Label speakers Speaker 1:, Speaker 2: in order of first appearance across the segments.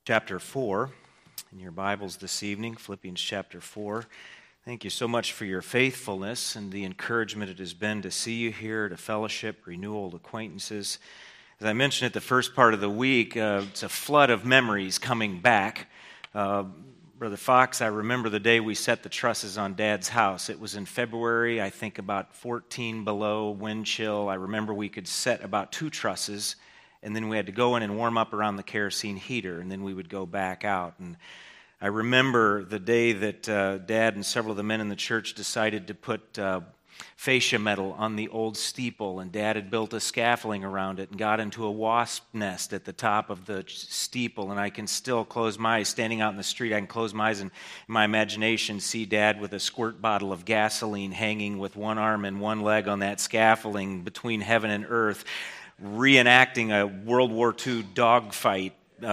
Speaker 1: Chapter 4 in your Bibles this evening, Philippians chapter 4. Thank you so much for your faithfulness and the encouragement it has been to see you here, to fellowship, renew old acquaintances. As I mentioned at the first part of the week, it's a flood of memories coming back. Brother Fox, I remember the day we set the trusses on Dad's house. It was in February, I think about 14 below, wind chill. I remember we could set about 2 trusses, and then we had to go in and warm up around the kerosene heater, and then we would go back out. And I remember the day that Dad and several of the men in the church decided to put fascia metal on the old steeple, and Dad had built a scaffolding around it and got into a wasp nest at the top of the steeple, and I can still close my eyes, standing out in the street, I can close my eyes and in my imagination see Dad with a squirt bottle of gasoline hanging with one arm and one leg on that scaffolding between heaven and earth, reenacting a World War II dogfight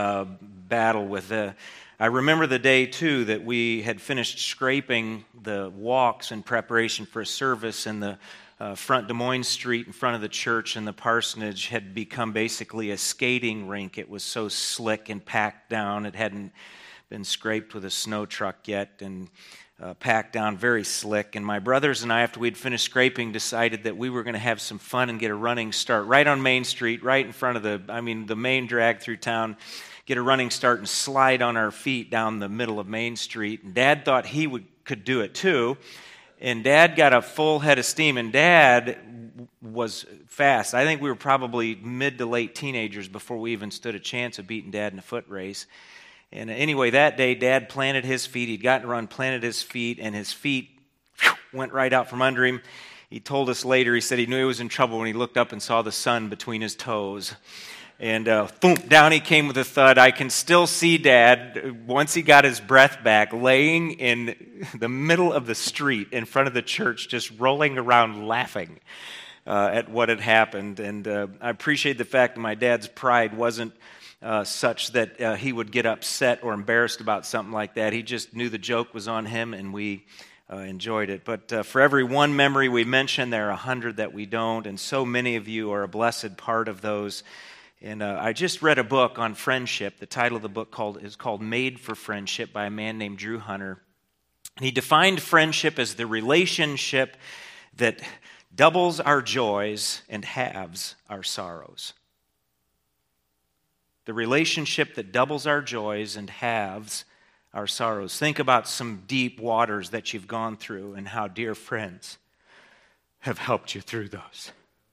Speaker 1: battle with the... I remember the day, too, that we had finished scraping the walks in preparation for a service, and the front Des Moines Street in front of the church and the parsonage had become basically a skating rink. It was so slick and packed down. It hadn't been scraped with a snow truck yet, and packed down, very slick. And my brothers and I, after we'd finished scraping, decided that we were going to have some fun and get a running start right on Main Street, right in front of the main drag through town, get a running start and slide on our feet down the middle of Main Street. And Dad thought he could do it too. And Dad got a full head of steam, and Dad was fast. I think we were probably mid to late teenagers before we even stood a chance of beating Dad in a foot race. And anyway, that day, Dad planted his feet. He'd gotten to run, planted his feet, and his feet went right out from under him. He told us later, he said he knew he was in trouble when he looked up and saw the sun between his toes. And boom, down he came with a thud. I can still see Dad, once he got his breath back, laying in the middle of the street in front of the church, just rolling around laughing at what had happened. And I appreciate the fact that my dad's pride wasn't such that he would get upset or embarrassed about something like that. He just knew the joke was on him, and we enjoyed it. But for every one memory we mention, there are 100 that we don't, and so many of you are a blessed part of those. And I just read a book on friendship. The title of the book is called Made for Friendship by a man named Drew Hunter. And he defined friendship as the relationship that doubles our joys and halves our sorrows. The relationship that doubles our joys and halves our sorrows. Think about some deep waters that you've gone through and how dear friends have helped you through those.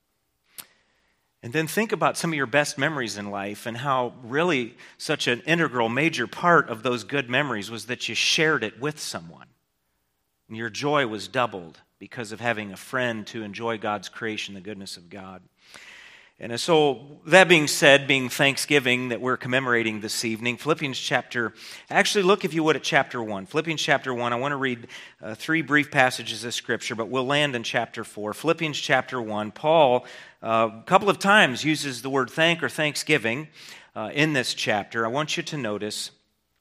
Speaker 1: And then think about some of your best memories in life and how really such an integral, major part of those good memories was that you shared it with someone. And your joy was doubled because of having a friend to enjoy God's creation, the goodness of God. And so, that being said, being Thanksgiving that we're commemorating this evening, actually look if you would at chapter 1. Philippians chapter 1, I want to read 3 brief passages of Scripture, but we'll land in chapter 4. Philippians chapter 1, Paul a couple of times uses the word thank or thanksgiving in this chapter. I want you to notice,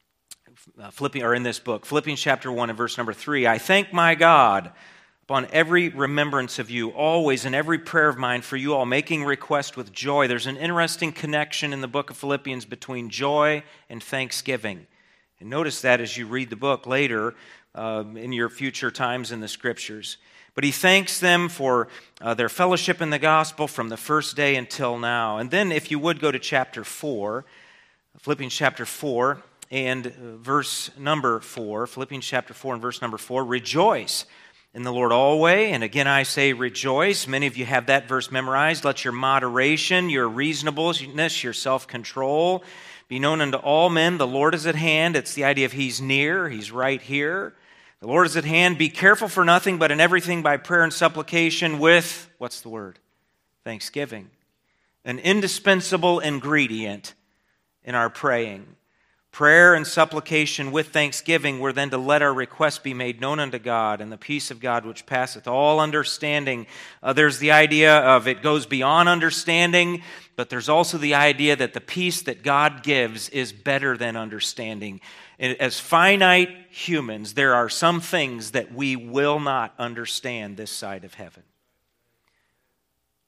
Speaker 1: in this book, Philippians chapter 1 and verse number 3, I thank my God upon every remembrance of you, always in every prayer of mine for you all, making request with joy. There's an interesting connection in the book of Philippians between joy and thanksgiving. And notice that as you read the book later in your future times in the Scriptures. But he thanks them for their fellowship in the gospel from the first day until now. And then if you would go to chapter 4, Philippians chapter 4 and verse number 4, Philippians chapter 4 and verse number 4, rejoice in the Lord always, and again I say rejoice. Many of you have that verse memorized. Let your moderation, your reasonableness, your self-control be known unto all men. The Lord is at hand. It's the idea of He's near. He's right here. The Lord is at hand. Be careful for nothing, but in everything by prayer and supplication with, what's the word? Thanksgiving. An indispensable ingredient in our praying. Prayer and supplication with thanksgiving, we're then to let our requests be made known unto God, and the peace of God which passeth all understanding. There's the idea of it goes beyond understanding, but there's also the idea that the peace that God gives is better than understanding. As finite humans, there are some things that we will not understand this side of heaven.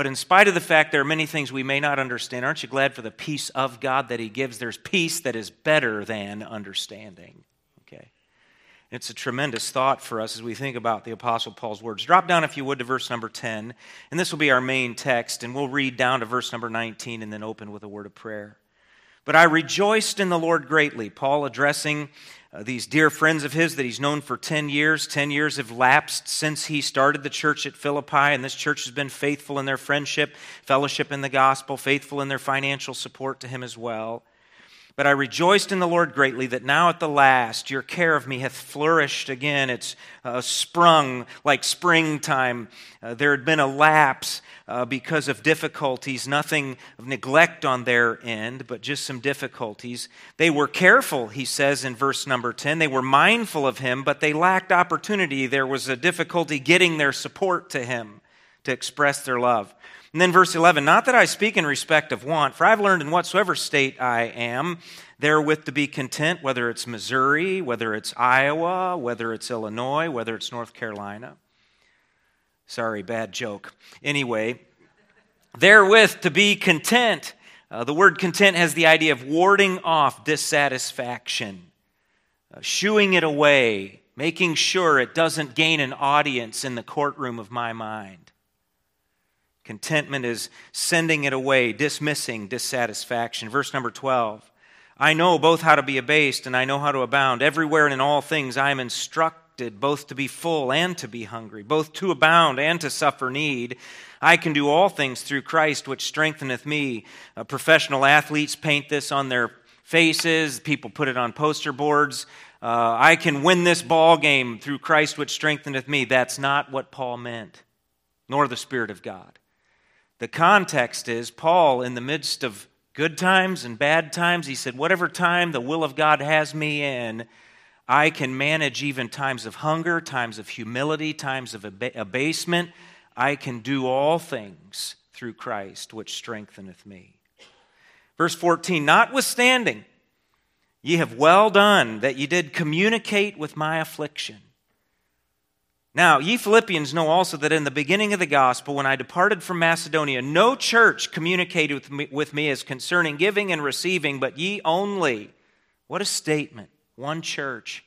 Speaker 1: But in spite of the fact there are many things we may not understand, aren't you glad for the peace of God that He gives? There's peace that is better than understanding. Okay. It's a tremendous thought for us as we think about the Apostle Paul's words. Drop down, if you would, to verse number 10, and this will be our main text, and we'll read down to verse number 19 and then open with a word of prayer. But I rejoiced in the Lord greatly. Paul addressing these dear friends of his that he's known for 10 years. 10 years have lapsed since he started the church at Philippi, and this church has been faithful in their friendship, fellowship in the gospel, faithful in their financial support to him as well. But I rejoiced in the Lord greatly that now at the last your care of me hath flourished again. It's sprung like springtime. There had been a lapse because of difficulties, nothing of neglect on their end, but just some difficulties. They were careful, he says in verse number 10. They were mindful of him, but they lacked opportunity. There was a difficulty getting their support to him to express their love. And then verse 11, not that I speak in respect of want, for I've learned in whatsoever state I am, therewith to be content, whether it's Missouri, whether it's Iowa, whether it's Illinois, whether it's North Carolina. Sorry, bad joke. Anyway, therewith to be content. The word content has the idea of warding off dissatisfaction, shooing it away, making sure it doesn't gain an audience in the courtroom of my mind. Contentment is sending it away, dismissing dissatisfaction. Verse number 12, I know both how to be abased and I know how to abound. Everywhere and in all things I am instructed both to be full and to be hungry, both to abound and to suffer need. I can do all things through Christ which strengtheneth me. Professional athletes paint this on their faces. People put it on poster boards. I can win this ball game through Christ which strengtheneth me. That's not what Paul meant, nor the Spirit of God. The context is Paul, in the midst of good times and bad times, he said, whatever time the will of God has me in, I can manage even times of hunger, times of humility, times of abasement. I can do all things through Christ, which strengtheneth me. Verse 14, notwithstanding, ye have well done that ye did communicate with my affliction. Now, ye Philippians know also that in the beginning of the gospel, when I departed from Macedonia, no church communicated with me as concerning giving and receiving, but ye only. What a statement. One church.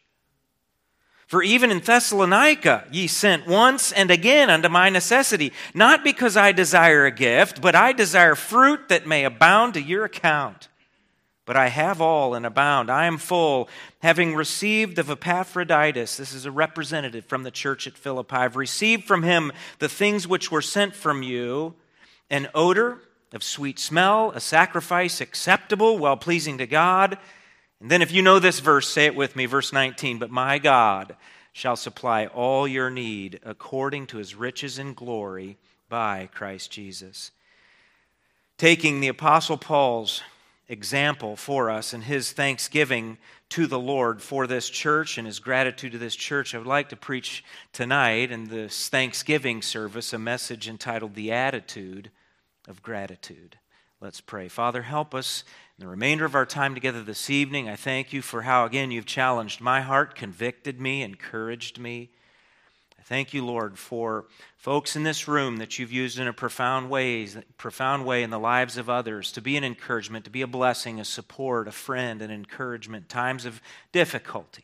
Speaker 1: For even in Thessalonica ye sent once and again unto my necessity, not because I desire a gift, but I desire fruit that may abound to your account. But I have all and abound. I am full, having received of Epaphroditus, this is a representative from the church at Philippi, I've received from him the things which were sent from you, an odor of sweet smell, a sacrifice acceptable, well-pleasing to God. And then if you know this verse, say it with me, verse 19, but my God shall supply all your need according to his riches in glory by Christ Jesus. Taking the Apostle Paul's example for us and his thanksgiving to the Lord for this church and his gratitude to this church, I would like to preach tonight in this Thanksgiving service a message entitled The Attitude of Gratitude. Let's pray. Father, help us in the remainder of our time together this evening. I thank you for how, again, you've challenged my heart, convicted me, encouraged me. Thank you, Lord, for folks in this room that you've used in a profound way in the lives of others to be an encouragement, to be a blessing, a support, a friend, an encouragement, times of difficulty,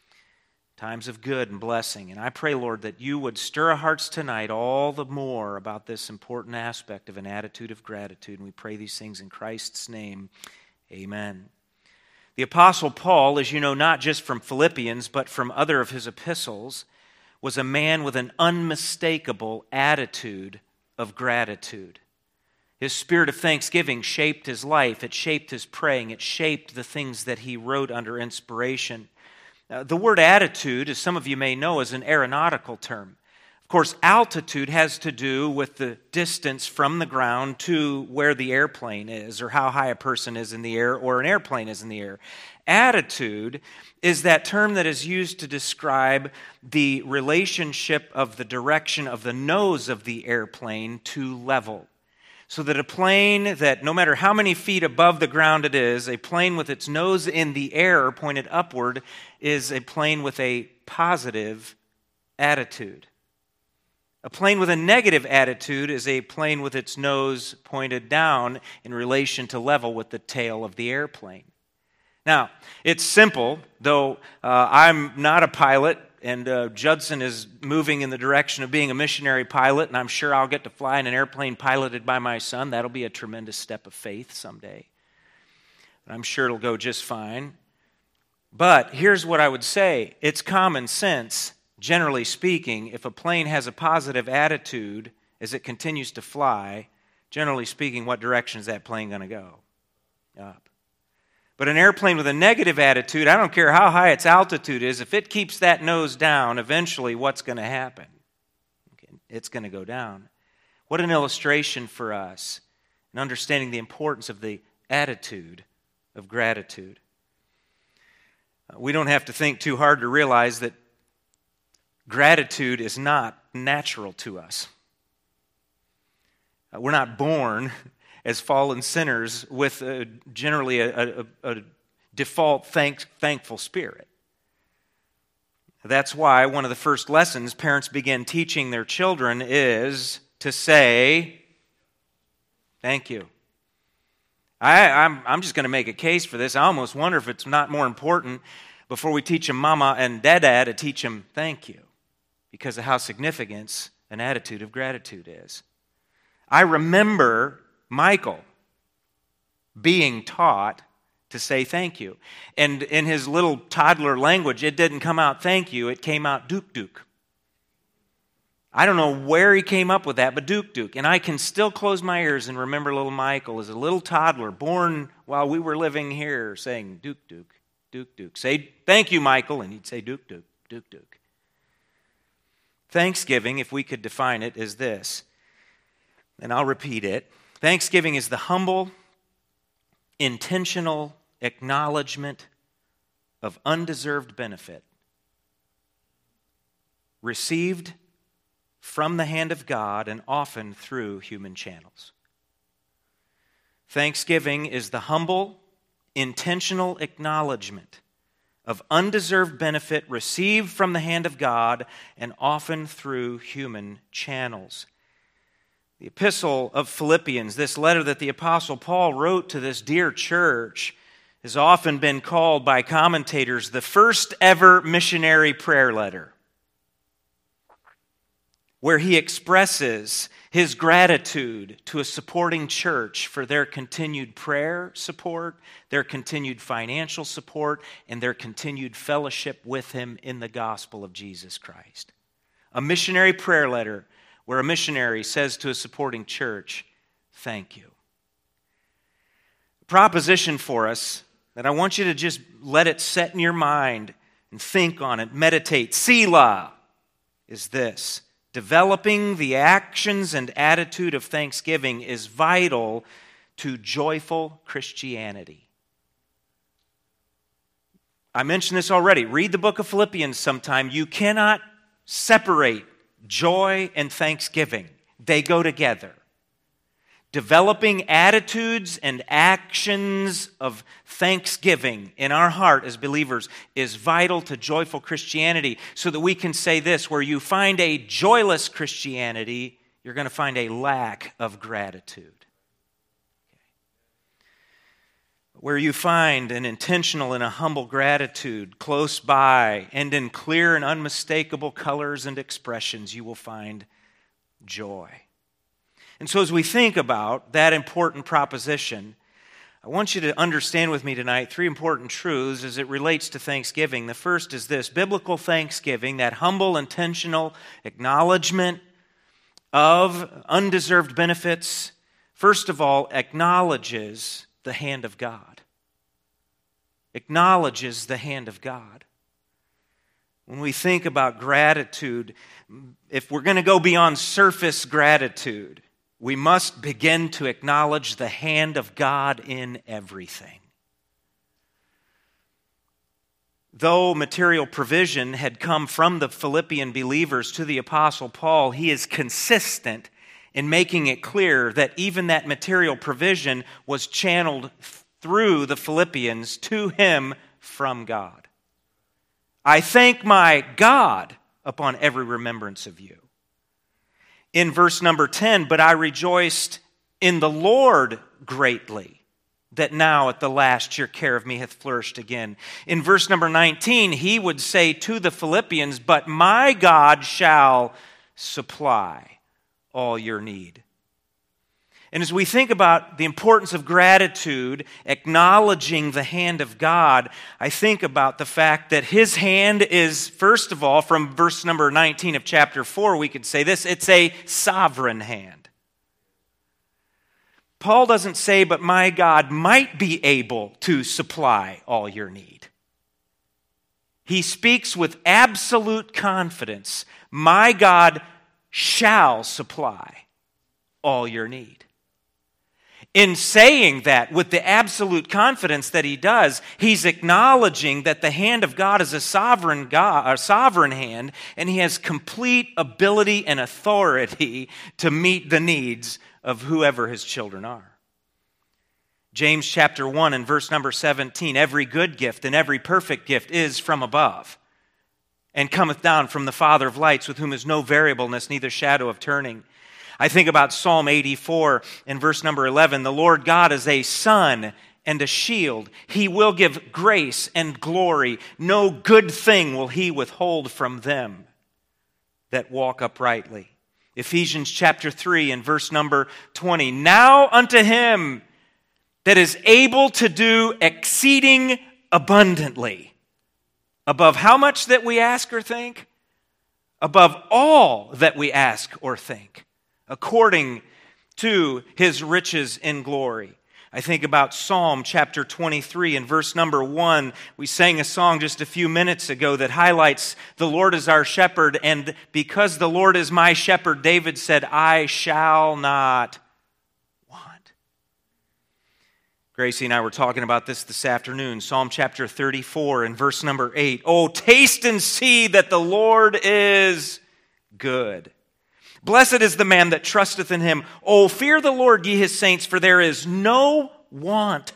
Speaker 1: times of good and blessing. And I pray, Lord, that you would stir our hearts tonight all the more about this important aspect of an attitude of gratitude. And we pray these things in Christ's name. Amen. The Apostle Paul, as you know, not just from Philippians, but from other of his epistles, was a man with an unmistakable attitude of gratitude. His spirit of thanksgiving shaped his life. It shaped his praying. It shaped the things that he wrote under inspiration. The word attitude, as some of you may know, is an aeronautical term. Of course, altitude has to do with the distance from the ground to where the airplane is, or how high a person is in the air, or an airplane is in the air. Attitude is that term that is used to describe the relationship of the direction of the nose of the airplane to level. So that a plane that, no matter how many feet above the ground it is, a plane with its nose in the air pointed upward is a plane with a positive attitude. A plane with a negative attitude is a plane with its nose pointed down in relation to level with the tail of the airplane. Now, it's simple, though I'm not a pilot, and Judson is moving in the direction of being a missionary pilot, and I'm sure I'll get to fly in an airplane piloted by my son. That'll be a tremendous step of faith someday. I'm sure it'll go just fine. But here's what I would say. It's common sense, generally speaking, if a plane has a positive attitude as it continues to fly, generally speaking, what direction is that plane going to go? Up. But an airplane with a negative attitude, I don't care how high its altitude is, if it keeps that nose down, eventually what's going to happen? It's going to go down. What an illustration for us in understanding the importance of the attitude of gratitude. We don't have to think too hard to realize that gratitude is not natural to us. We're not born as fallen sinners with generally a default thankful spirit. That's why one of the first lessons parents begin teaching their children is to say, thank you. I'm just going to make a case for this. I almost wonder if it's not more important before we teach them mama and dada to teach them thank you, because of how significant an attitude of gratitude is. I remember Michael being taught to say thank you. And in his little toddler language, it didn't come out thank you, it came out Duke Duke. I don't know where he came up with that, but Duke Duke. And I can still close my ears and remember little Michael as a little toddler born while we were living here saying Duke Duke, Duke Duke. Say thank you, Michael, and he'd say Duke Duke, Duke Duke. Thanksgiving, if we could define it, is this, and I'll repeat it. Thanksgiving is the humble, intentional acknowledgement of undeserved benefit received from the hand of God and often through human channels. Thanksgiving is the humble, intentional acknowledgement of undeserved benefit received from the hand of God and often through human channels. The epistle of Philippians, this letter that the Apostle Paul wrote to this dear church, has often been called by commentators the first ever missionary prayer letter, where he expresses his gratitude to a supporting church for their continued prayer support, their continued financial support, and their continued fellowship with him in the gospel of Jesus Christ. A missionary prayer letter where a missionary says to a supporting church, thank you. A proposition for us that I want you to just let it set in your mind and think on it, meditate. Selah is this. Developing the actions and attitude of thanksgiving is vital to joyful Christianity. I mentioned this already. Read the book of Philippians sometime. You cannot separate joy and thanksgiving. They go together. Developing attitudes and actions of thanksgiving in our heart as believers is vital to joyful Christianity, so that we can say this: where you find a joyless Christianity, you're going to find a lack of gratitude. Where you find an intentional and a humble gratitude close by and in clear and unmistakable colors and expressions, you will find joy. And so as we think about that important proposition, I want you to understand with me tonight three important truths as it relates to thanksgiving. The first is this: biblical thanksgiving, that humble, intentional acknowledgement of undeserved benefits, first of all, acknowledges the hand of God. Acknowledges the hand of God. When we think about gratitude, if we're going to go beyond surface gratitude, we must begin to acknowledge the hand of God in everything. Though material provision had come from the Philippian believers to the Apostle Paul, he is consistent in making it clear that even that material provision was channeled through the Philippians to him from God. I thank my God upon every remembrance of you. In verse number 10, but I rejoiced in the Lord greatly, that now at the last your care of me hath flourished again. In verse number 19, he would say to the Philippians, but my God shall supply all your need. And as we think about the importance of gratitude, acknowledging the hand of God, I think about the fact that his hand is, first of all, from verse number 19 of chapter 4, we could say this, it's a sovereign hand. Paul doesn't say, but my God might be able to supply all your need. He speaks with absolute confidence, my God shall supply all your need. In saying that with the absolute confidence that he does, he's acknowledging that the hand of God is a sovereign hand, and he has complete ability and authority to meet the needs of whoever his children are. James chapter 1 and verse number 17, every good gift and every perfect gift is from above, and cometh down from the Father of lights, with whom is no variableness, neither shadow of turning. I think about Psalm 84 and verse number 11. The Lord God is a sun and a shield. He will give grace and glory. No good thing will he withhold from them that walk uprightly. Ephesians chapter 3 and verse number 20. Now unto him that is able to do exceeding abundantly, above how much that we ask or think? Above all that we ask or think, according to his riches in glory. I think about Psalm chapter 23 and verse number 1. We sang a song just a few minutes ago that highlights the Lord is our shepherd, and because the Lord is my shepherd, David said, I shall not want. Gracie and I were talking about this afternoon. Psalm chapter 34 and verse number 8. Oh, taste and see that the Lord is good. Blessed is the man that trusteth in him. Oh, fear the Lord, ye his saints, for there is no want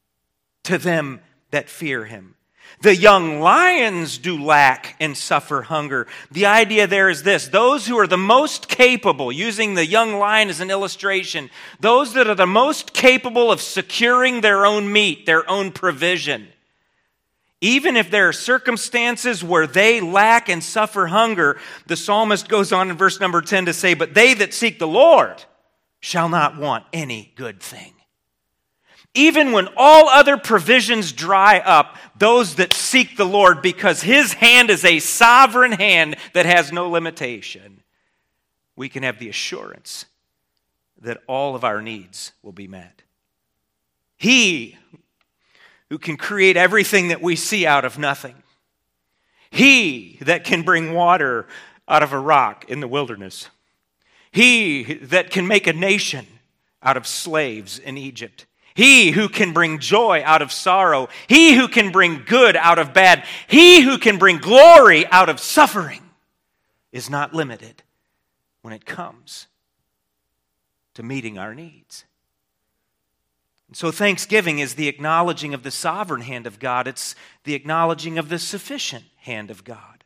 Speaker 1: to them that fear him. The young lions do lack and suffer hunger. The idea there is this: those who are the most capable, using the young lion as an illustration, those that are the most capable of securing their own meat, their own provision, even if there are circumstances where they lack and suffer hunger, the psalmist goes on in verse number 10 to say, but they that seek the Lord shall not want any good thing. Even when all other provisions dry up, those that seek the Lord, because his hand is a sovereign hand that has no limitation, we can have the assurance that all of our needs will be met. He who can create everything that we see out of nothing. He that can bring water out of a rock in the wilderness. He that can make a nation out of slaves in Egypt. He who can bring joy out of sorrow. He who can bring good out of bad. He who can bring glory out of suffering is not limited when it comes to meeting our needs. And so thanksgiving is the acknowledging of the sovereign hand of God. It's the acknowledging of the sufficient hand of God.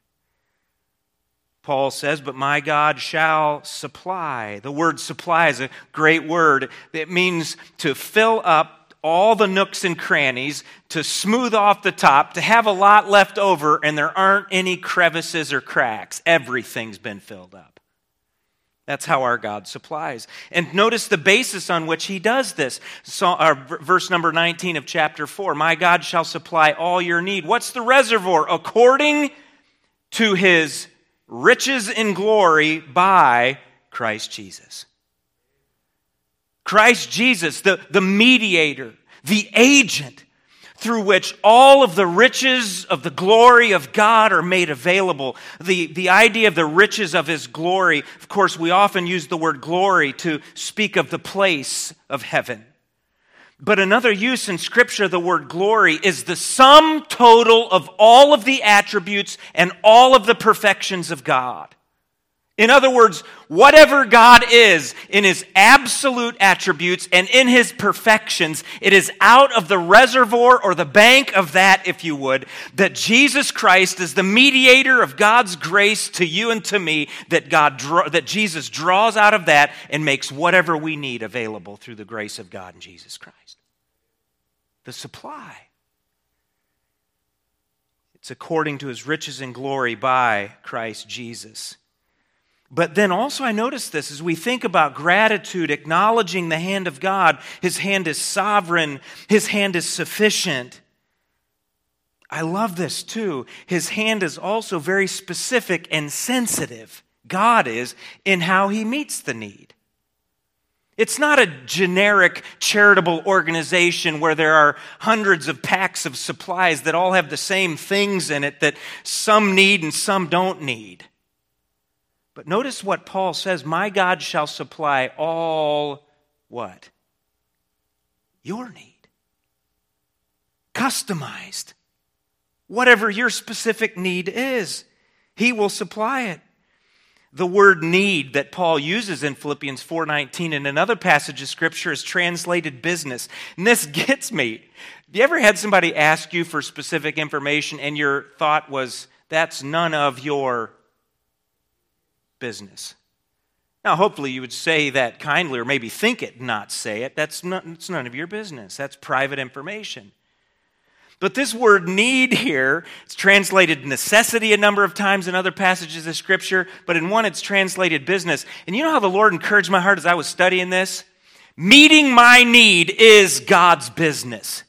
Speaker 1: Paul says, but my God shall supply. The word supply is a great word. It means to fill up all the nooks and crannies, to smooth off the top, to have a lot left over, and there aren't any crevices or cracks. Everything's been filled up. That's how our God supplies. And notice the basis on which he does this. Verse number 19 of chapter 4. My God shall supply all your need. What's the reservoir? According to his riches in glory by Christ Jesus. Christ Jesus, the mediator, the agent through which all of the riches of the glory of God are made available. The idea of the riches of his glory, of course, we often use the word glory to speak of the place of heaven. But another use in Scripture, the word glory, is the sum total of all of the attributes and all of the perfections of God. In other words, whatever God is in his absolute attributes and in his perfections, it is out of the reservoir or the bank of that, if you would, that Jesus Christ is the mediator of God's grace to you and to me, that Jesus draws out of that and makes whatever we need available through the grace of God in Jesus Christ. The supply. It's according to his riches and glory by Christ Jesus. But then also I notice this as we think about gratitude, acknowledging the hand of God. His hand is sovereign. His hand is sufficient. I love this too. His hand is also very specific and sensitive. God is in how he meets the need. It's not a generic charitable organization where there are hundreds of packs of supplies that all have the same things in it that some need and some don't need. But notice what Paul says, my God shall supply all what? Your need. Customized. Whatever your specific need is, he will supply it. The word need that Paul uses in Philippians 4:19 in another passage of Scripture is translated business. And this gets me. Have you ever had somebody ask you for specific information and your thought was, that's none of your business? Now, hopefully you would say that kindly or maybe think it, not say it. It's none of your business. That's private information. But this word need here, it's translated necessity a number of times in other passages of Scripture, but in one it's translated business. And you know how the Lord encouraged my heart as I was studying this? Meeting my need is God's business.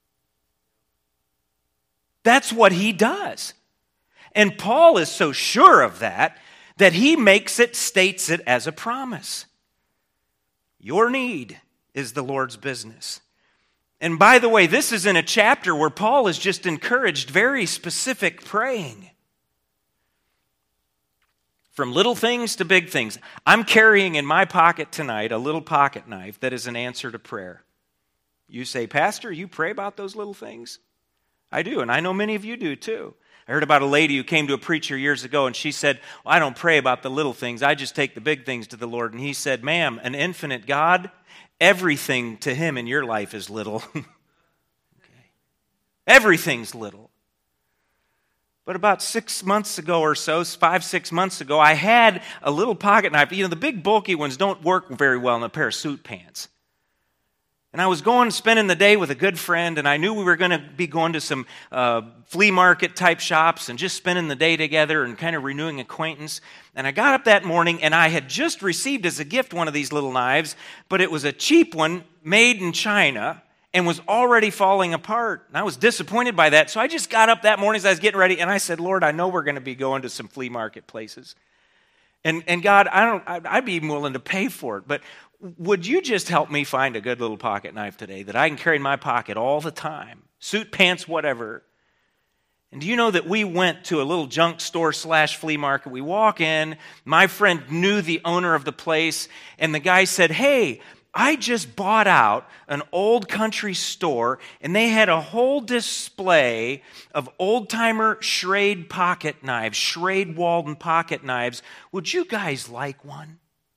Speaker 1: That's what he does. And Paul is so sure of that he states it as a promise. Your need is the Lord's business. And by the way, this is in a chapter where Paul has just encouraged very specific praying. From little things to big things. I'm carrying in my pocket tonight a little pocket knife that is an answer to prayer. You say, Pastor, you pray about those little things? I do, and I know many of you do too. I heard about a lady who came to a preacher years ago, and she said, well, I don't pray about the little things. I just take the big things to the Lord. And he said, ma'am, an infinite God, everything to him in your life is little. Okay. Everything's little. But about 6 months ago or so, 5-6 months ago, I had a little pocket knife. You know, the big bulky ones don't work very well in a pair of suit pants. And I was spending the day with a good friend, and I knew we were going to be going to some flea market type shops and just spending the day together and kind of renewing acquaintance. And I got up that morning, and I had just received as a gift one of these little knives, but it was a cheap one made in China and was already falling apart. And I was disappointed by that, so I just got up that morning as I was getting ready, and I said, Lord, I know we're going to be going to some flea market places. And God, I'd be even willing to pay for it, but would you just help me find a good little pocket knife today that I can carry in my pocket all the time? Suit, pants, whatever. And do you know that we went to a little junk store / flea market? We walk in, my friend knew the owner of the place, and the guy said, hey, I just bought out an old country store, and they had a whole display of old-timer Schrade pocket knives, Schrade Walden pocket knives. Would you guys like one?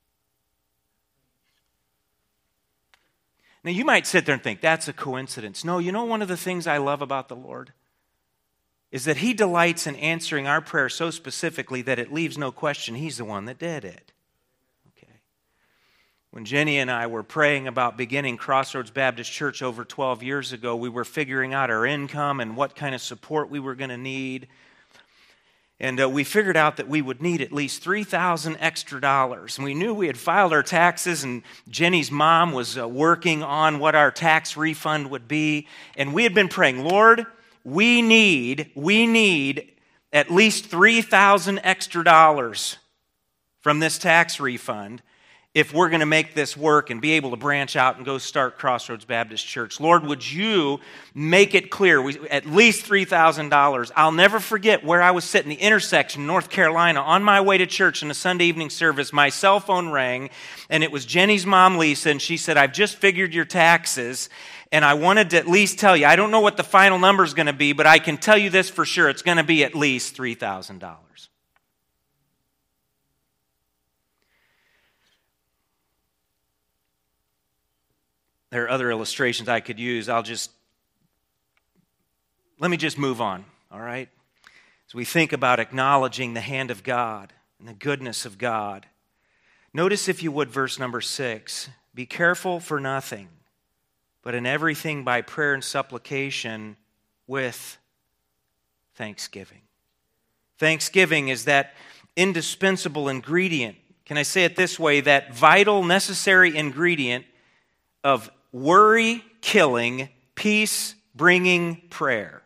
Speaker 1: Now, you might sit there and think, that's a coincidence. No, you know one of the things I love about the Lord is that he delights in answering our prayer so specifically that it leaves no question he's the one that did it. Okay. When Jenny and I were praying about beginning Crossroads Baptist Church over 12 years ago, we were figuring out our income and what kind of support we were going to need. And we figured out that we would need at least $3,000 extra. And we knew we had filed our taxes, and Jenny's mom was working on what our tax refund would be. And we had been praying, Lord, we need at least $3,000 extra from this tax refund if we're going to make this work and be able to branch out and go start Crossroads Baptist Church. Lord, would you make it clear, at least $3,000. I'll never forget where I was sitting, the intersection in North Carolina, on my way to church in a Sunday evening service. My cell phone rang, and it was Jenny's mom, Lisa, and she said, I've just figured your taxes, and I wanted to at least tell you, I don't know what the final number is going to be, but I can tell you this for sure, it's going to be at least $3,000. There are other illustrations I could use. Let me just move on, all right? As we think about acknowledging the hand of God and the goodness of God, notice, if you would, verse number 6. Be careful for nothing, but in everything by prayer and supplication with thanksgiving. Thanksgiving is that indispensable ingredient. Can I say it this way? That vital, necessary ingredient of worry-killing, peace-bringing prayer.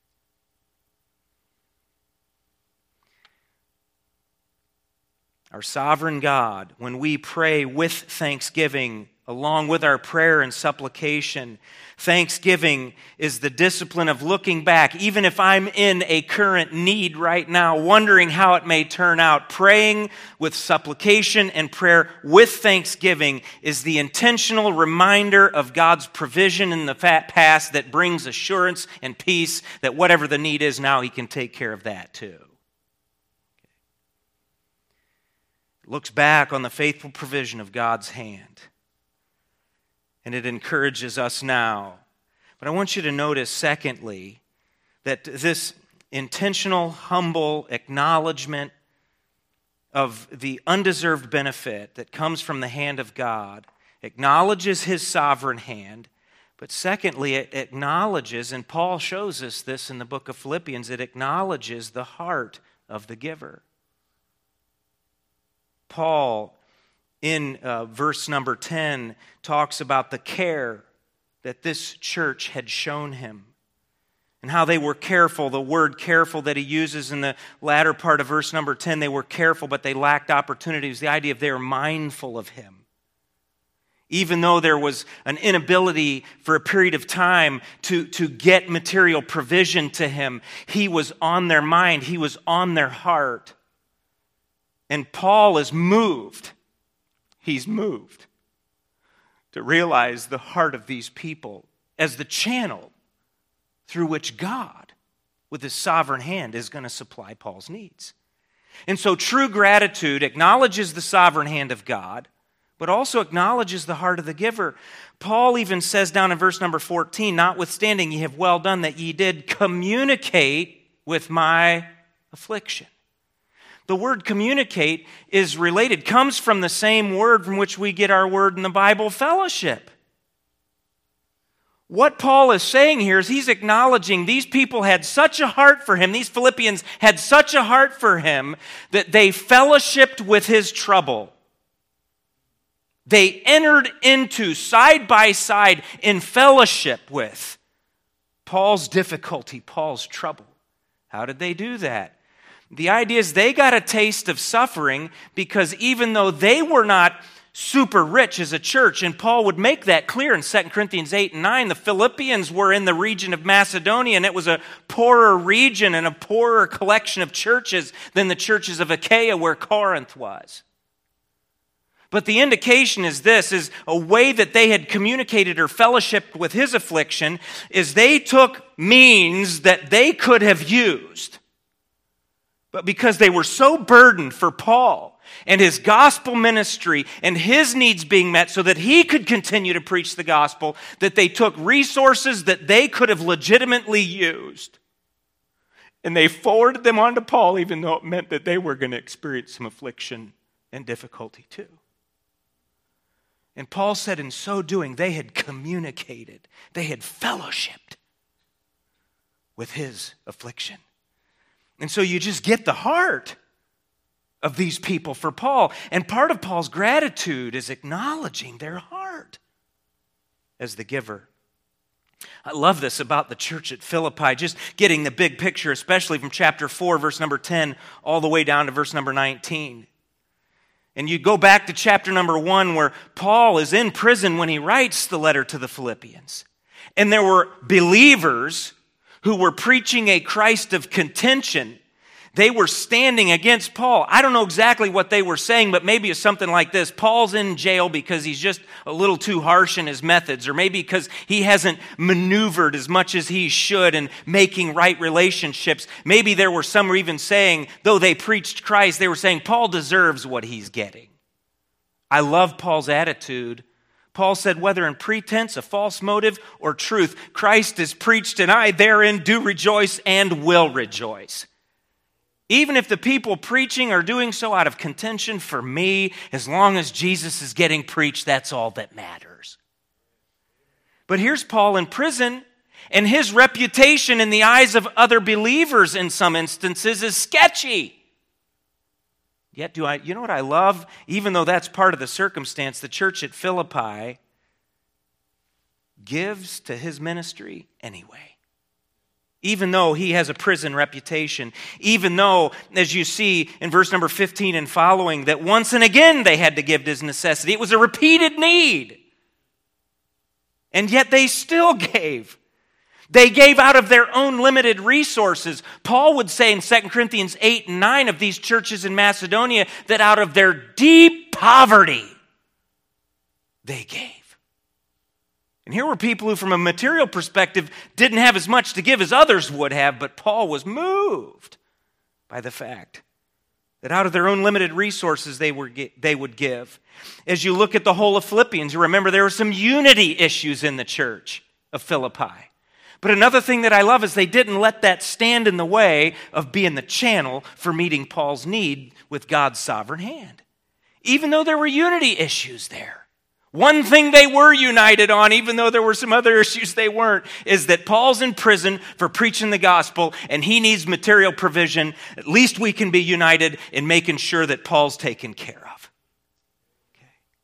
Speaker 1: Our sovereign God, when we pray with thanksgiving, along with our prayer and supplication, thanksgiving is the discipline of looking back, even if I'm in a current need right now, wondering how it may turn out. Praying with supplication and prayer with thanksgiving is the intentional reminder of God's provision in the past that brings assurance and peace that whatever the need is now, He can take care of that too. It looks back on the faithful provision of God's hand. And it encourages us now. But I want you to notice, secondly, that this intentional, humble acknowledgement of the undeserved benefit that comes from the hand of God acknowledges His sovereign hand. But secondly, it acknowledges, and Paul shows us this in the book of Philippians, it acknowledges the heart of the giver. Paul, in verse number 10, talks about the care that this church had shown him and how they were careful. The word careful that he uses in the latter part of verse number 10, they were careful, but they lacked opportunities. The idea of they were mindful of him. Even though there was an inability for a period of time to get material provision to him, he was on their mind, he was on their heart. And Paul is moved. He's moved to realize the heart of these people as the channel through which God, with His sovereign hand, is going to supply Paul's needs. And so true gratitude acknowledges the sovereign hand of God, but also acknowledges the heart of the giver. Paul even says down in verse number 14, notwithstanding ye have well done that ye did communicate with my affliction. The word communicate is related, comes from the same word from which we get our word in the Bible, fellowship. What Paul is saying here is he's acknowledging these people had such a heart for him, these Philippians had such a heart for him, that they fellowshipped with his trouble. They entered into, side by side, in fellowship with Paul's difficulty, Paul's trouble. How did they do that? The idea is they got a taste of suffering because even though they were not super rich as a church, and Paul would make that clear in 2 Corinthians 8 and 9, the Philippians were in the region of Macedonia, and it was a poorer region and a poorer collection of churches than the churches of Achaia where Corinth was. But the indication is this, is a way that they had communicated or fellowshiped with his affliction is they took means that they could have used. But because they were so burdened for Paul and his gospel ministry and his needs being met so that he could continue to preach the gospel, that they took resources that they could have legitimately used and they forwarded them on to Paul, even though it meant that they were going to experience some affliction and difficulty too. And Paul said in so doing, they had communicated, they had fellowshipped with his affliction. And so you just get the heart of these people for Paul. And part of Paul's gratitude is acknowledging their heart as the giver. I love this about the church at Philippi, just getting the big picture, especially from chapter 4, verse number 10, all the way down to verse number 19. And you go back to chapter number 1 where Paul is in prison when he writes the letter to the Philippians. And there were believers who were preaching a Christ of contention. They were standing against Paul. I don't know exactly what they were saying, but maybe it's something like this. Paul's in jail because he's just a little too harsh in his methods, or maybe because he hasn't maneuvered as much as he should in making right relationships. Maybe there were some who were even saying, though they preached Christ, they were saying, Paul deserves what he's getting. I love Paul's attitude. Paul said, whether in pretense, a false motive, or truth, Christ is preached, and I therein do rejoice and will rejoice. Even if the people preaching are doing so out of contention, for me, as long as Jesus is getting preached, that's all that matters. But here's Paul in prison, and his reputation in the eyes of other believers in some instances is sketchy. Yet you know what I love? Even though that's part of the circumstance, the church at Philippi gives to his ministry anyway. Even though he has a prison reputation, even though, as you see in verse number 15 and following, that once and again they had to give to his necessity. It was a repeated need. And yet they still gave. They gave out of their own limited resources. Paul would say in 2 Corinthians 8 and 9 of these churches in Macedonia that out of their deep poverty, they gave. And here were people who, from a material perspective, didn't have as much to give as others would have, but Paul was moved by the fact that out of their own limited resources they would give. As you look at the whole of Philippians, you remember there were some unity issues in the church of Philippi. But another thing that I love is they didn't let that stand in the way of being the channel for meeting Paul's need with God's sovereign hand. Even though there were unity issues there. One thing they were united on, even though there were some other issues they weren't, is that Paul's in prison for preaching the gospel and he needs material provision. At least we can be united in making sure that Paul's taken care of. Okay.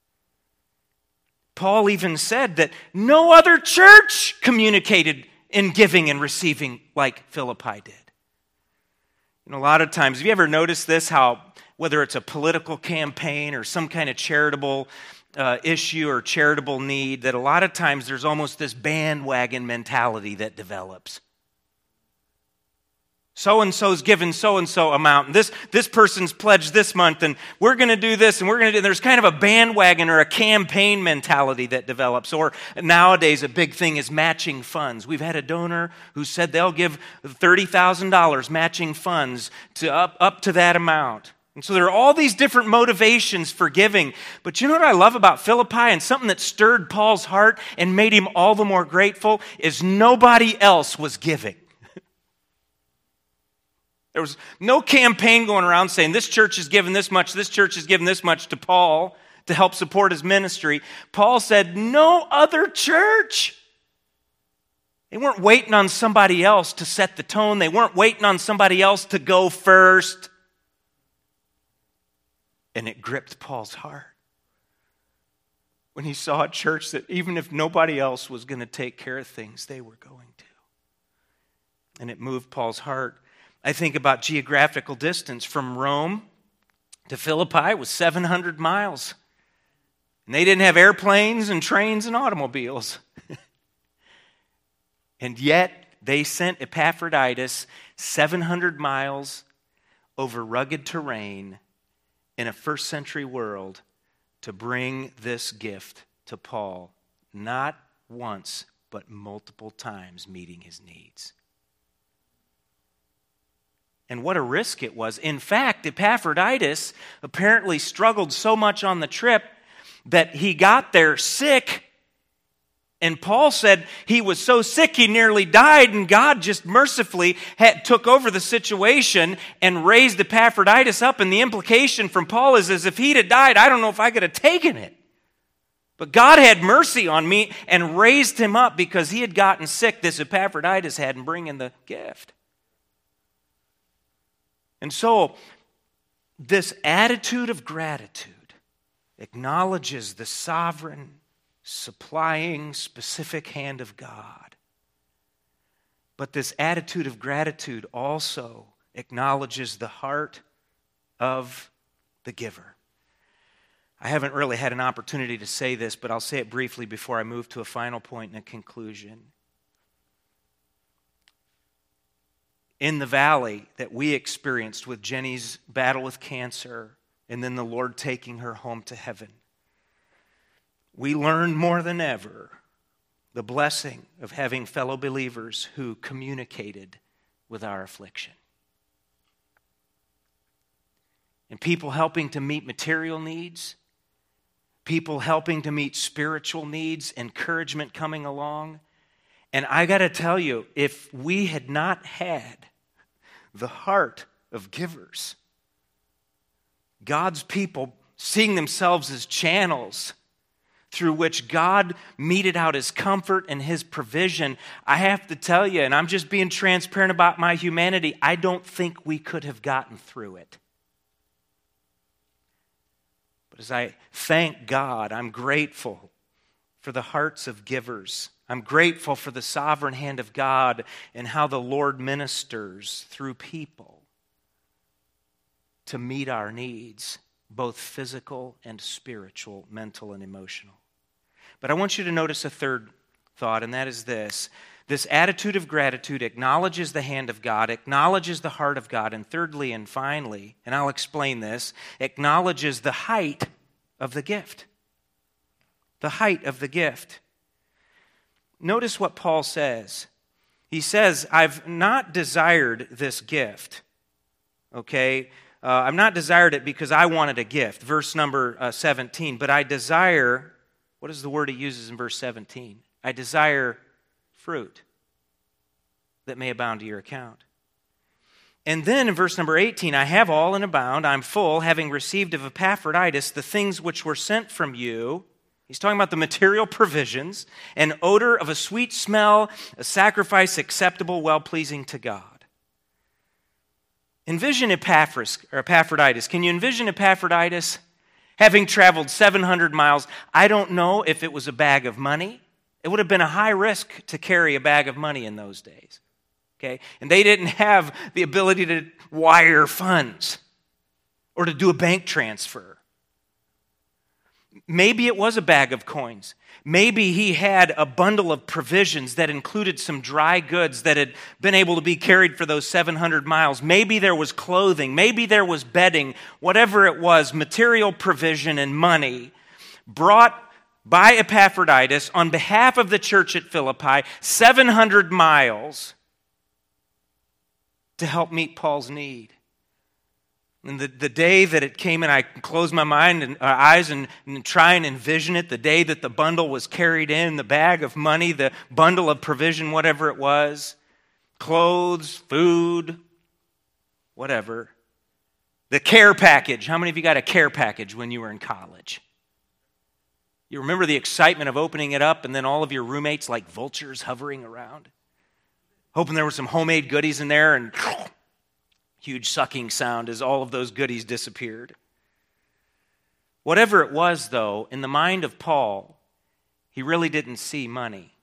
Speaker 1: Paul even said that no other church communicated in giving and receiving like Philippi did. A lot of times, have you ever noticed this, how whether it's a political campaign or some kind of charitable issue or charitable need, that a lot of times there's almost this bandwagon mentality that develops. So-and-so's given so-and-so amount, and this person's pledged this month, and we're going to do this, and we're going to do... There's kind of a bandwagon or a campaign mentality that develops. Or nowadays, a big thing is matching funds. We've had a donor who said they'll give $30,000 matching funds to up to that amount. And so there are all these different motivations for giving. But you know what I love about Philippi, and something that stirred Paul's heart and made him all the more grateful, is nobody else was giving. There was no campaign going around saying this church is giving this much, this church is giving this much to Paul to help support his ministry. Paul said, no other church. They weren't waiting on somebody else to set the tone. They weren't waiting on somebody else to go first. And it gripped Paul's heart when he saw a church that even if nobody else was going to take care of things, they were going to. And it moved Paul's heart. I think about geographical distance. From Rome to Philippi was 700 miles. And they didn't have airplanes and trains and automobiles. And yet they sent Epaphroditus 700 miles over rugged terrain in a first century world to bring this gift to Paul. Not once, but multiple times meeting his needs. And what a risk it was. In fact, Epaphroditus apparently struggled so much on the trip that he got there sick. And Paul said he was so sick he nearly died, and God just mercifully took over the situation and raised Epaphroditus up. And the implication from Paul is, as if he'd have died, I don't know if I could have taken it. But God had mercy on me and raised him up because he had gotten sick, this Epaphroditus had, in bringing the gift. And so, this attitude of gratitude acknowledges the sovereign, supplying, specific hand of God. But this attitude of gratitude also acknowledges the heart of the giver. I haven't really had an opportunity to say this, but I'll say it briefly before I move to a final point and a conclusion. In the valley that we experienced with Jenny's battle with cancer and then the Lord taking her home to heaven, we learned more than ever the blessing of having fellow believers who communicated with our affliction. And people helping to meet material needs, people helping to meet spiritual needs, encouragement coming along. And I got to tell you, if we had not had the heart of givers, God's people seeing themselves as channels through which God meted out his comfort and his provision, I have to tell you, and I'm just being transparent about my humanity, I don't think we could have gotten through it. But as I thank God, I'm grateful for the hearts of givers. I'm grateful for the sovereign hand of God and how the Lord ministers through people to meet our needs, both physical and spiritual, mental and emotional. But I want you to notice a third thought, and that is this. This attitude of gratitude acknowledges the hand of God, acknowledges the heart of God, and thirdly and finally, and I'll explain this, acknowledges the height of the gift. The height of the gift. Notice what Paul says. He says, I've not desired this gift. Okay? I've not desired it because I wanted a gift. Verse number 17. But I desire, what is the word he uses in verse 17? I desire fruit that may abound to your account. And then in verse number 18, I have all and abound, I'm full, having received of Epaphroditus the things which were sent from you. He's talking about the material provisions, an odor of a sweet smell, a sacrifice acceptable, well-pleasing to God. Envision Epaphroditus. Can you envision Epaphroditus having traveled 700 miles? I don't know if it was a bag of money. It would have been a high risk to carry a bag of money in those days. Okay? And they didn't have the ability to wire funds or to do a bank transfer. Maybe it was a bag of coins. Maybe he had a bundle of provisions that included some dry goods that had been able to be carried for those 700 miles. Maybe there was clothing. Maybe there was bedding. Whatever it was, material provision and money brought by Epaphroditus on behalf of the church at Philippi 700 miles to help meet Paul's need. And the day that it came in, I closed my mind and eyes and try and envision it, the day that the bundle was carried in, the bag of money, the bundle of provision, whatever it was, clothes, food, whatever. The care package. How many of you got a care package when you were in college? You remember the excitement of opening it up and then all of your roommates like vultures hovering around? Hoping there were some homemade goodies in there and huge sucking sound as all of those goodies disappeared. Whatever it was, though, in the mind of Paul, he really didn't see money.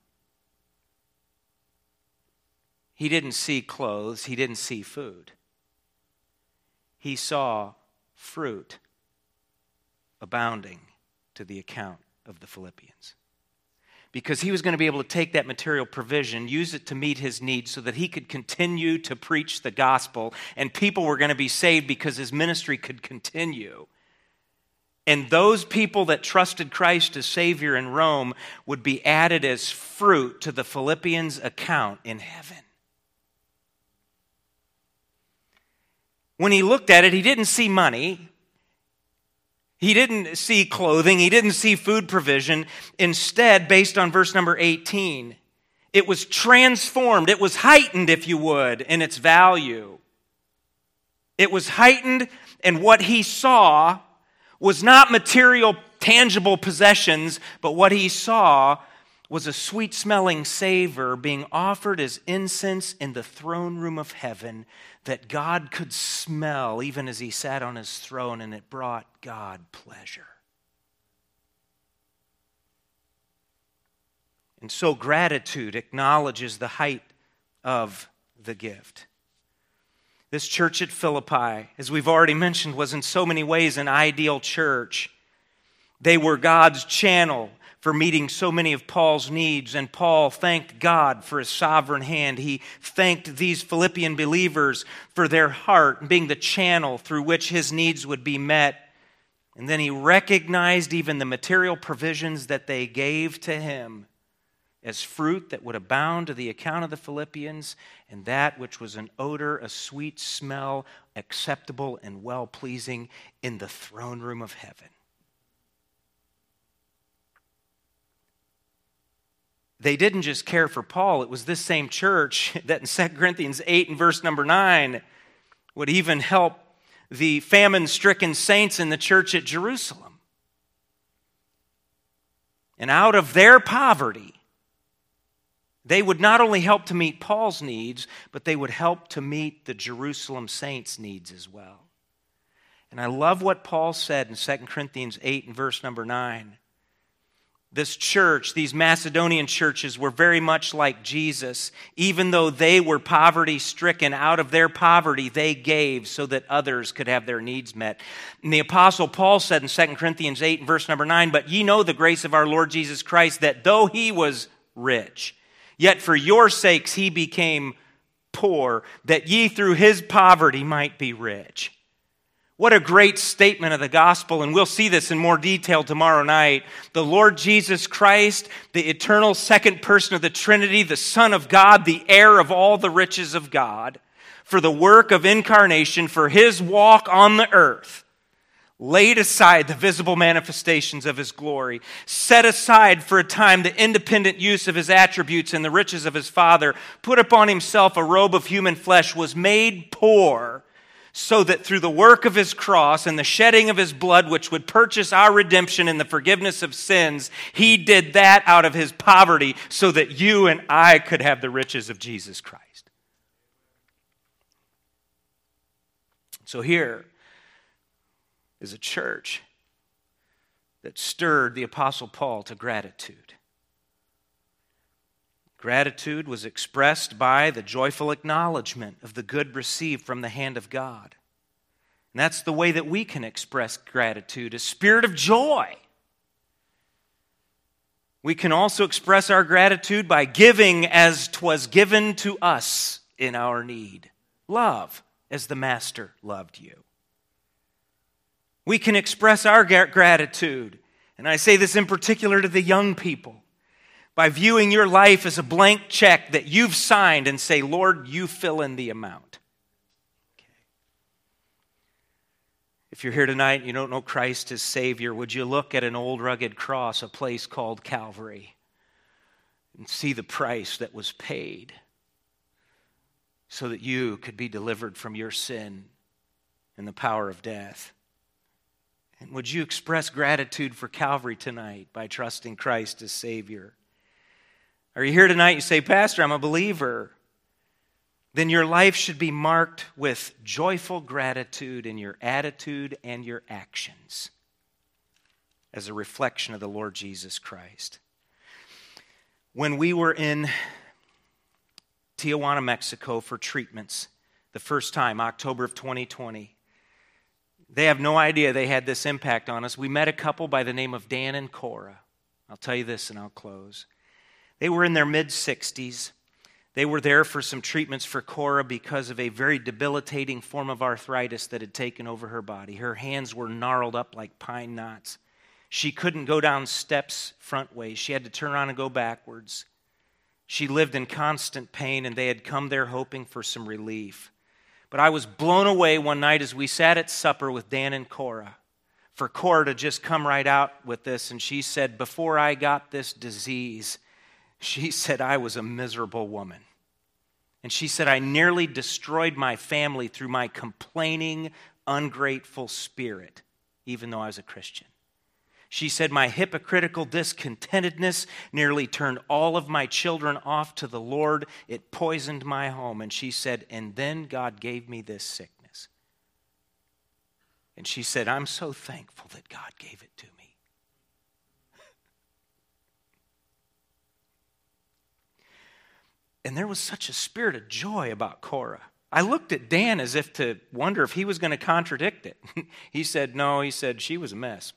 Speaker 1: He didn't see clothes. He didn't see food. He saw fruit abounding to the account of the Philippians. Because he was going to be able to take that material provision, use it to meet his needs so that he could continue to preach the gospel, and people were going to be saved because his ministry could continue. And those people that trusted Christ as Savior in Rome would be added as fruit to the Philippians' account in heaven. When he looked at it, he didn't see money. He didn't see clothing. He didn't see food provision. Instead, based on verse number 18, it was transformed. It was heightened, if you would, in its value. It was heightened, and what he saw was not material, tangible possessions, but what he saw was a sweet-smelling savor being offered as incense in the throne room of heaven that God could smell even as he sat on his throne, and it brought God pleasure. And so gratitude acknowledges the height of the gift. This church at Philippi, as we've already mentioned, was in so many ways an ideal church. They were God's channel for meeting so many of Paul's needs, and Paul thanked God for his sovereign hand. He thanked these Philippian believers for their heart being the channel through which his needs would be met. And then he recognized even the material provisions that they gave to him as fruit that would abound to the account of the Philippians, and that which was an odor, a sweet smell, acceptable and well-pleasing in the throne room of heaven. they didn't just care for Paul. It was this same church that in 2 Corinthians 8 and verse number 9 would even help the famine-stricken saints in the church at Jerusalem. And out of their poverty, they would not only help to meet Paul's needs, but they would help to meet the Jerusalem saints' needs as well. And I love what Paul said in 2 Corinthians 8 and verse number 9. This church, these Macedonian churches, were very much like Jesus. Even though they were poverty-stricken, out of their poverty they gave so that others could have their needs met. And the Apostle Paul said in 2 Corinthians 8 and verse number 9, "But ye know the grace of our Lord Jesus Christ, that though he was rich, yet for your sakes he became poor, that ye through his poverty might be rich." What a great statement of the gospel, and we'll see this in more detail tomorrow night. The Lord Jesus Christ, the eternal second person of the Trinity, the Son of God, the heir of all the riches of God, for the work of incarnation, for his walk on the earth, laid aside the visible manifestations of his glory, set aside for a time the independent use of his attributes and the riches of his Father, put upon himself a robe of human flesh, was made poor, so that through the work of his cross and the shedding of his blood, which would purchase our redemption and the forgiveness of sins, he did that out of his poverty so that you and I could have the riches of Jesus Christ. So here is a church that stirred the Apostle Paul to gratitude. Gratitude was expressed by the joyful acknowledgement of the good received from the hand of God. And that's the way that we can express gratitude, a spirit of joy. We can also express our gratitude by giving as 'twas given to us in our need. Love as the Master loved you. We can express our gratitude, and I say this in particular to the young people, by viewing your life as a blank check that you've signed and say, "Lord, you fill in the amount." Okay. If you're here tonight and you don't know Christ as Savior, would you look at an old rugged cross, a place called Calvary, and see the price that was paid so that you could be delivered from your sin and the power of death? And would you express gratitude for Calvary tonight by trusting Christ as Savior? Are you here tonight and you say, "Pastor, I'm a believer"? Then your life should be marked with joyful gratitude in your attitude and your actions as a reflection of the Lord Jesus Christ. When we were in Tijuana, Mexico for treatments the first time, October of 2020, they have no idea they had this impact on us. We met a couple by the name of Dan and Cora. I'll tell you this and I'll close. They were in their mid-60s. They were there for some treatments for Cora because of a very debilitating form of arthritis that had taken over her body. Her hands were gnarled up like pine knots. She couldn't go down steps front ways. She had to turn around and go backwards. She lived in constant pain, and they had come there hoping for some relief. But I was blown away one night as we sat at supper with Dan and Cora, for Cora to just come right out with this, and she said, "Before I got this disease," she said, "I was a miserable woman." And she said, "I nearly destroyed my family through my complaining, ungrateful spirit, even though I was a Christian." She said, "My hypocritical discontentedness nearly turned all of my children off to the Lord. It poisoned my home." And she said, "And then God gave me this sickness." And she said, "I'm so thankful that God gave it to me." And there was such a spirit of joy about Cora. I looked at Dan as if to wonder if he was going to contradict it. He said, "No," he said, "she was a mess."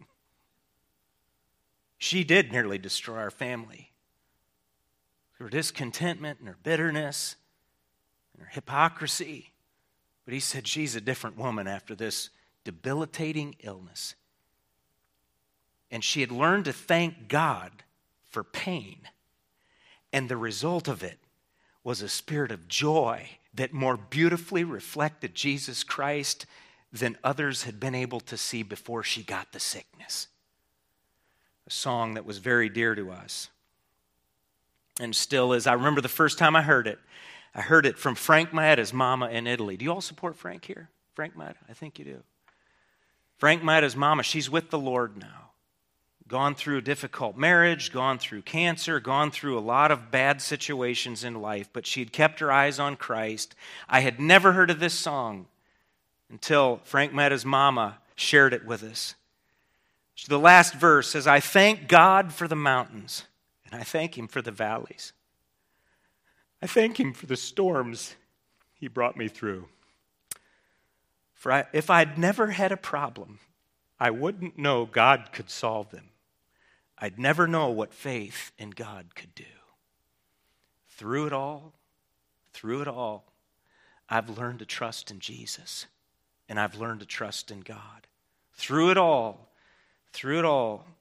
Speaker 1: She did nearly destroy our family. Her discontentment and her bitterness and her hypocrisy. But he said, "She's a different woman after this debilitating illness." And she had learned to thank God for pain. And the result of it was a spirit of joy that more beautifully reflected Jesus Christ than others had been able to see before she got the sickness. A song that was very dear to us. and still is. I remember the first time I heard it. I heard it from Frank Maetta's mama in Italy. Do you all support Frank here? Frank Maetta? I think you do. Frank Maetta's mama, she's with the Lord now. Gone through a difficult marriage, gone through cancer, gone through a lot of bad situations in life, but she'd kept her eyes on Christ. I had never heard of this song until Frank Maetta's mama shared it with us. The last verse says, I thank God for the mountains, and I thank Him for the valleys. I thank Him for the storms He brought me through. For if I'd never had a problem, I wouldn't know God could solve them. I'd never know what faith in God could do. Through it all, I've learned to trust in Jesus, and I've learned to trust in God. Through it all,